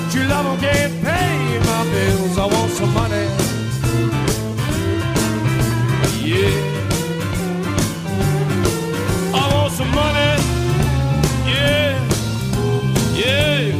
your love can't pay my bills. I want some money. Yeah. I want some money. Yeah. Yeah.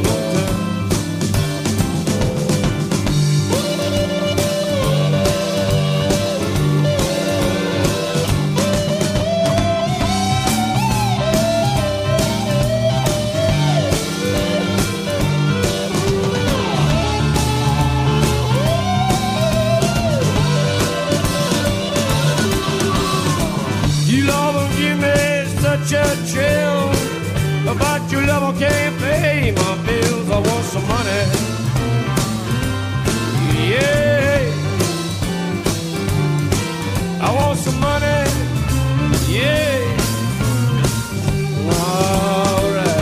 Such a thrill about your love, I can't pay my bills. I want some money. Yeah, I want some money. Yeah, all right.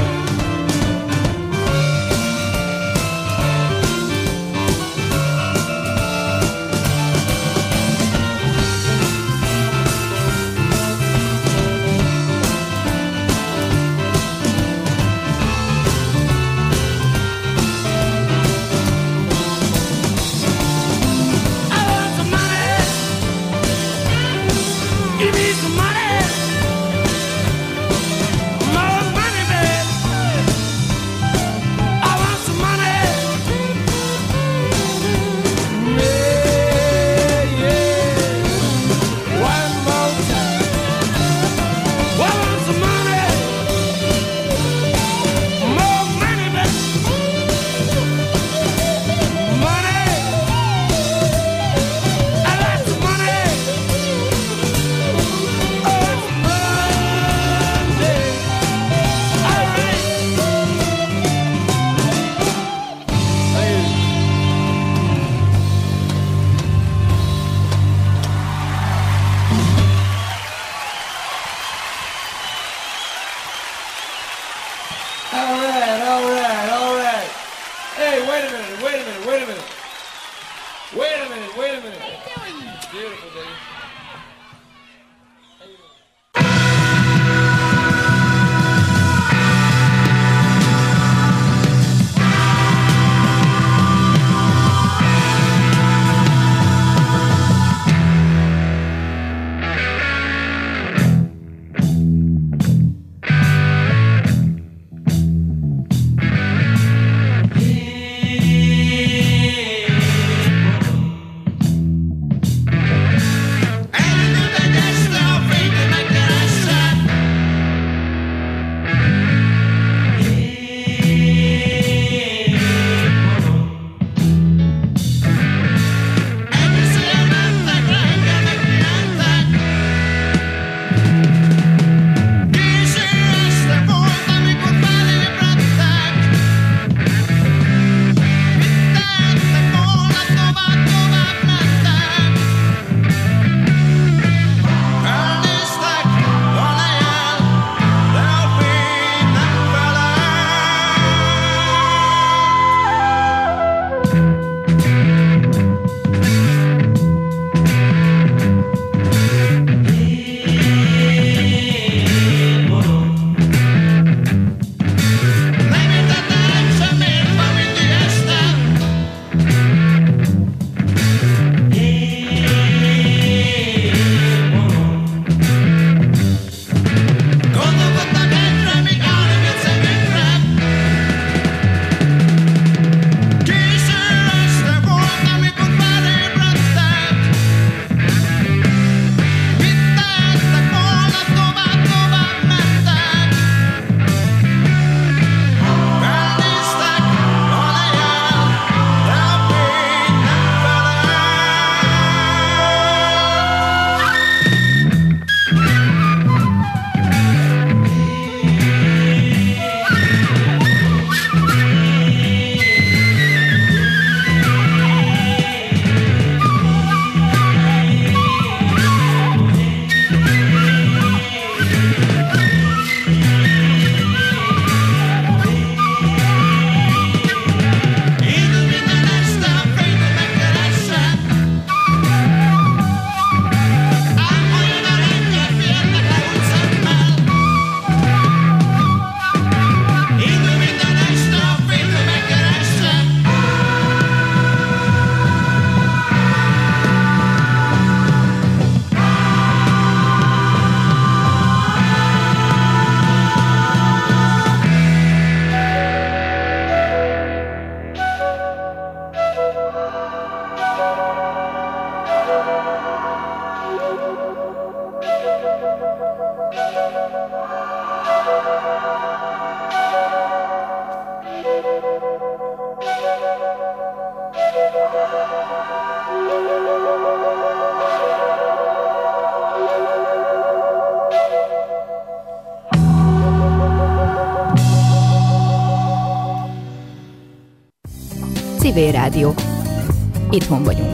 Civil Rádió. Itthon vagyunk.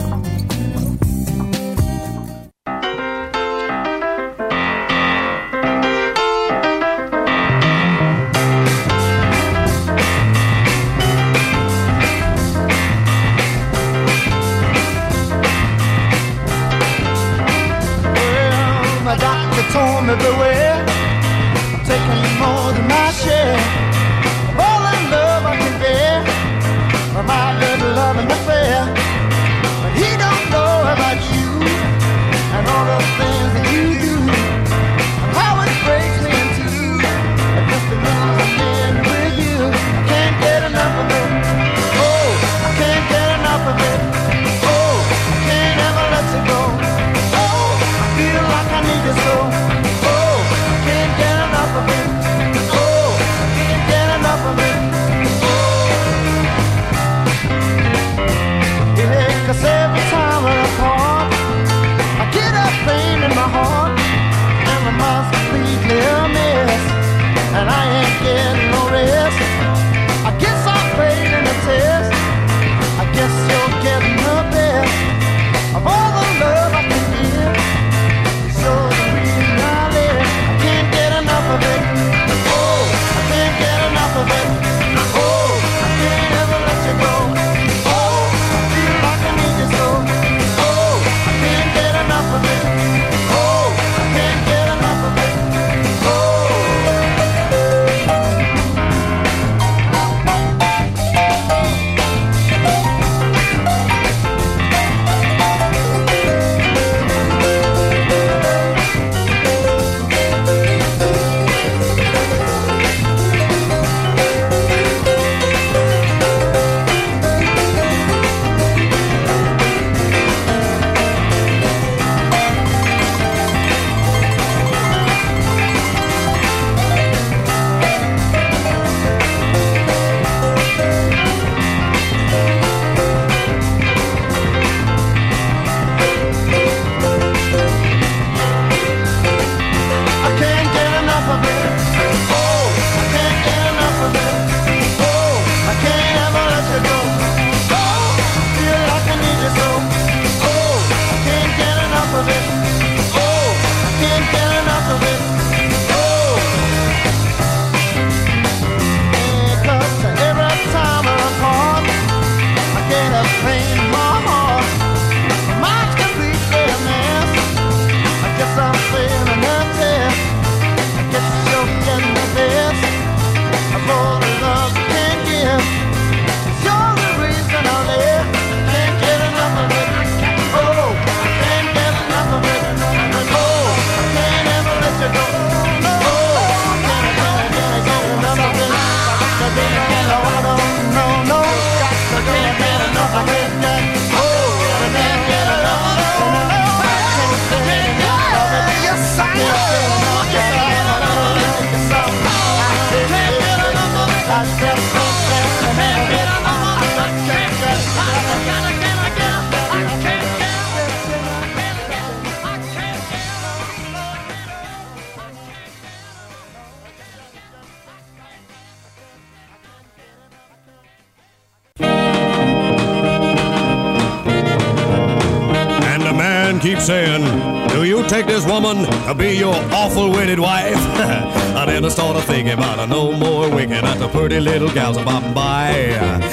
Keep saying, do you take this woman to be your awful wedded wife? And then I started thinking about no more winking at the pretty little gals about by.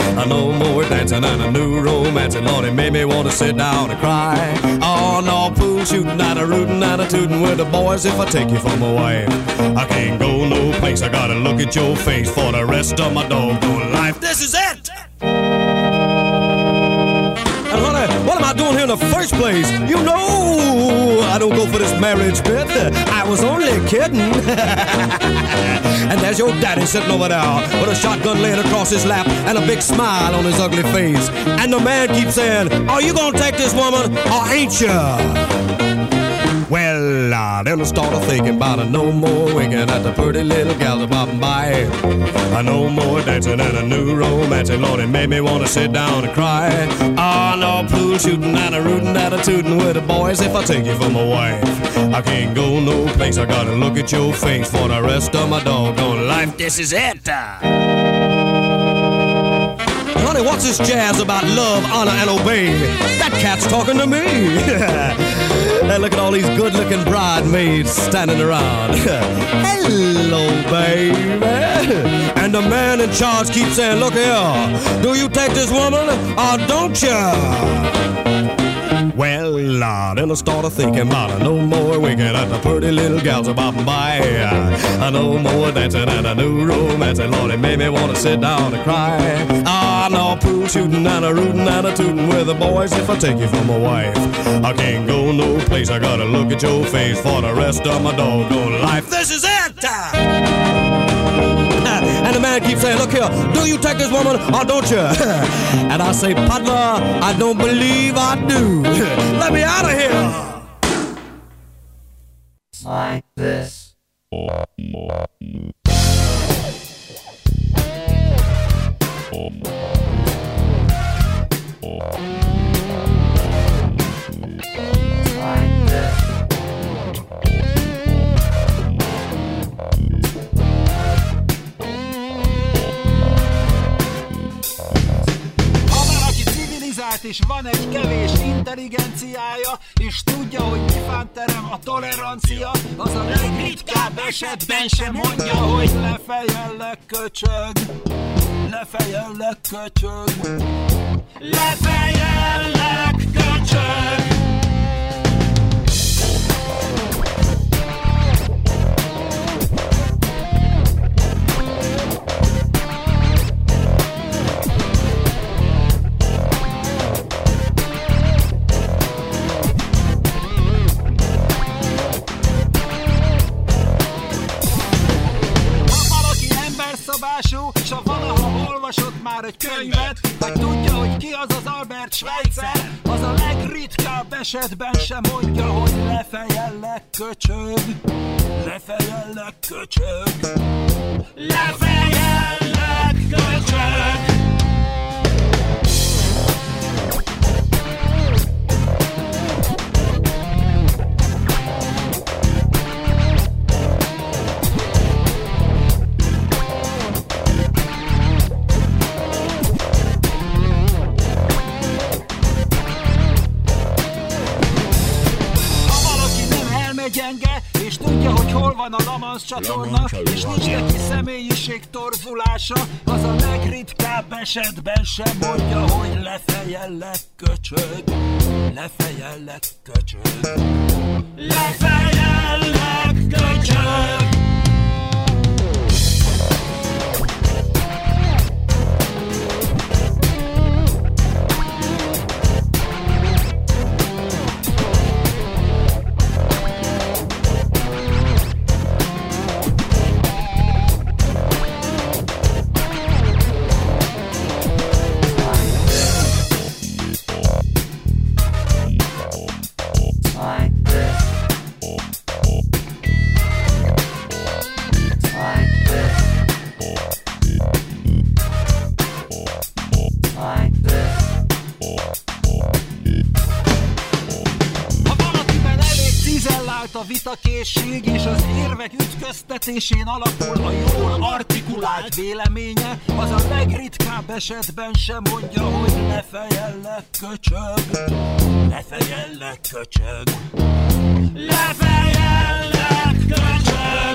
No more dancing and a new romance, and Lord, it made me want to sit down and cry. Oh no, pool shooting and a rootin' and a tootin' with the boys if I take you for my wife. I can't go no place, I gotta look at your face for the rest of my doggone life. This is it! And honey, what am I doing here in the first place? You know I don't go for this marriage bit. I was only kidding. And there's your daddy sitting over there with a shotgun laying across his lap and a big smile on his ugly face. And the man keeps saying, are you gonna take this woman or ain't you? Well, then I started thinking about a no more winking at the pretty little gals bobbing by. A no more dancing and a new romance, and Lord, it made me want to sit down and cry. Ah, no pool shooting and a rootin' and a tootin' with the boys if I take you for my wife. I can't go no place, I gotta look at your face for the rest of my doggone life. This is it. Honey, what's this jazz about love, honor, and obey? That cat's talking to me. Hey, look at all these good-looking bridesmaids standing around. Hello, baby. And the man in charge keeps saying, look here, do you take this woman or don't you? Well, then I started thinking about a no more winking at the pretty little gals bobbing by. A no more dancing and a new romance, and Lord, it made me want to sit down and cry. Ah, no pool shooting and a rootin' and a tootin' with the boys if I take you for my wife. I can't go no place, I gotta look at your face for the rest of my doggone life. This is it! And the man keeps saying, look here, do you take this woman or don't you? And I say, partner, I don't believe I do. Let me out of here. Like this. És van egy kevés intelligenciája, és tudja, hogy mi fánterem a tolerancia, az a legritkább esetben sem mondja, hogy lefejellek köcsög, lefejellek köcsög, lefejellek köcsög. S ha valaha olvasott már egy könyvet, vagy tudja, hogy ki az az Albert Schweitzer, az a legritkább esetben sem mondja, hogy lefejellek köcsög, lefejellek köcsög, lefejellek köcsög. Gyenge, és tudja, hogy hol van a Lamansz csatorna, és nincs neki személyiség torzulása, az a legritkább esetben sem mondja, hogy lefejellek köcsög, lefejellek köcsög, lefejellek köcsög. A vitakészség és az érvek ütköztetésén alapul a jól artikulált véleménye, az a legritkább esetben sem mondja, hogy lefejellek köcsög, lefejellek köcsög, lefejellek köcsög.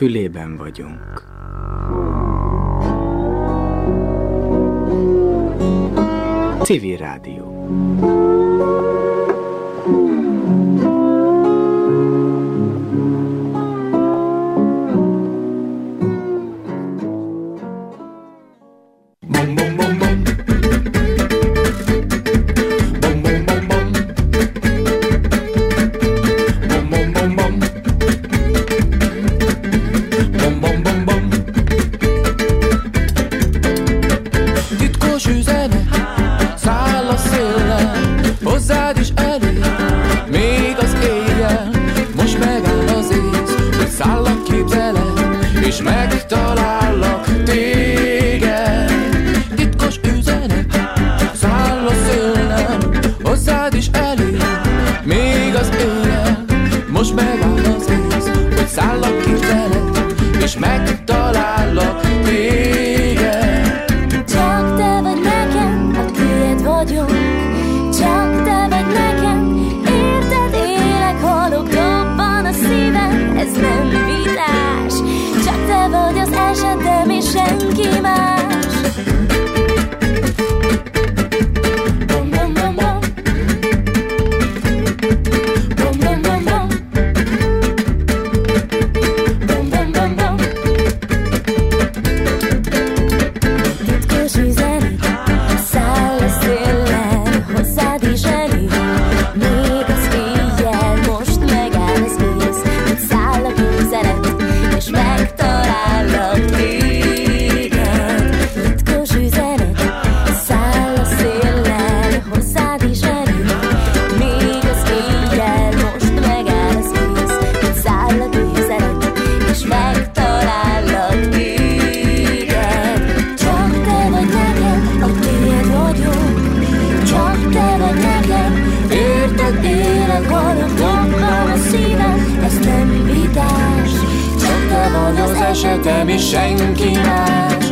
fülében vagyunk. Civil Rádió. esetem is senki más.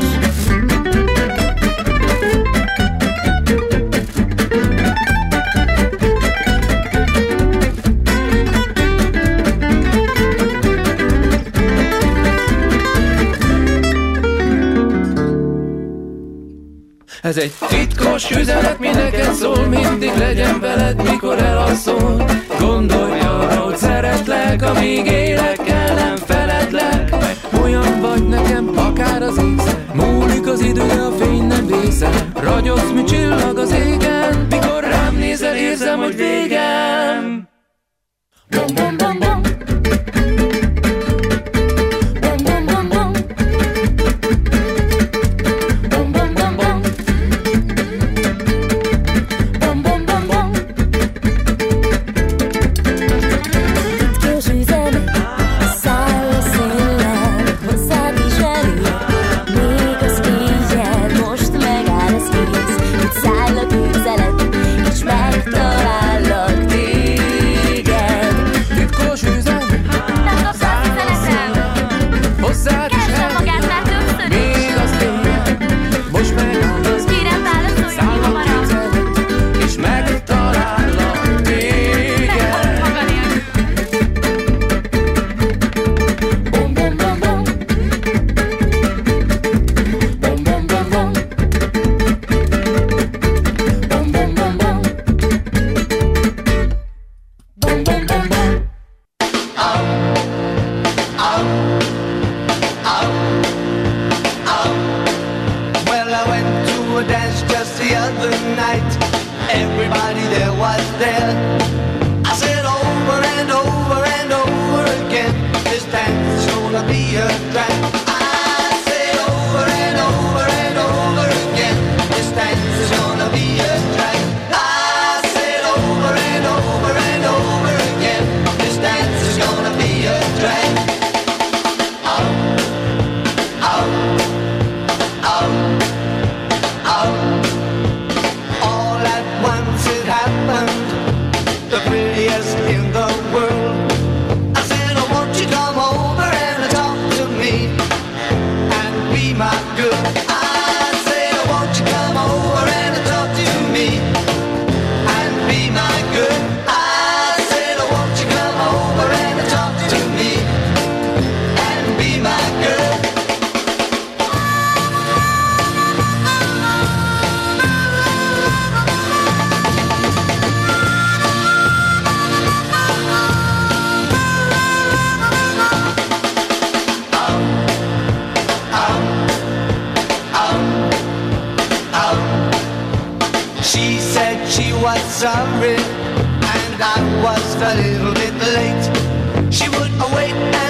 Ez egy titkos üzenet, mi neked szól, mindig legyen veled, mikor elalszol. Gondolj arra, hogy szeretlek, amíg élek, el nem feledlek. Olyan vagy nekem, akár az égszer. Múlik az idő, de a fény nem vészel. Ragyogsz, mint csillag az égen. Mikor rám nézel, érzem, hogy végem. Bom, bom, bom, bom. she was sorry, and I was a little bit late. She would wait and